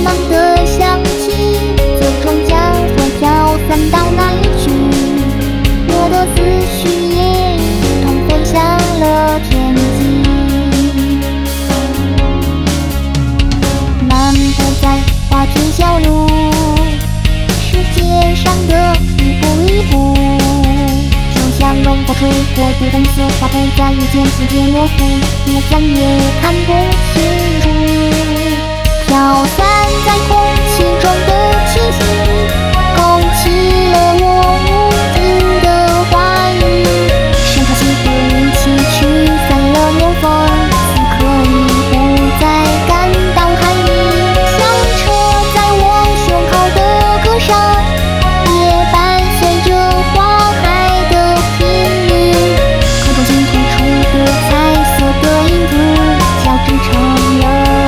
忙的想起，这种假说飘散到哪里去？我的思绪也一同飞向了天际。漫步在花间小路，世界上的一步一步，就像龙风吹过的红色花卉，在一间世界模糊，越想越看不清楚。飘散在空气中的气息，勾起了我无尽的话语。深呼吸的力气驱散了流风，此刻已不再感到寒意。响彻在我胸口的歌声，也伴随着花海的频率。空中尽吐出的彩色的影子，交织成了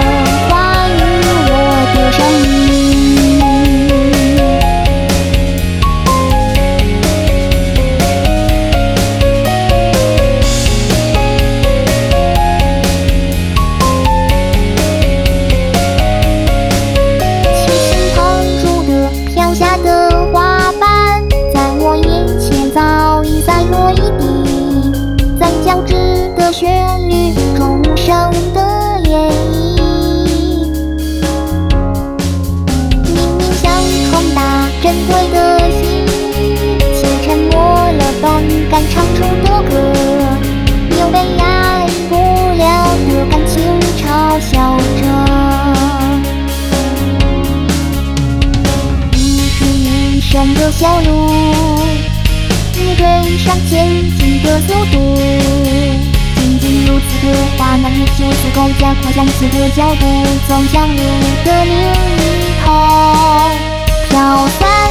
下的花瓣，在我眼前早已散落一地，在交织的旋律中无声的演绎。明明想传达珍贵的心意，却沉默了本该唱出的歌，又被压抑不了的感情嘲笑着。人的小路，你追上前进的速度，仅仅如此的话，那也就足够加快向前的脚步，走向路的另一头，飘散。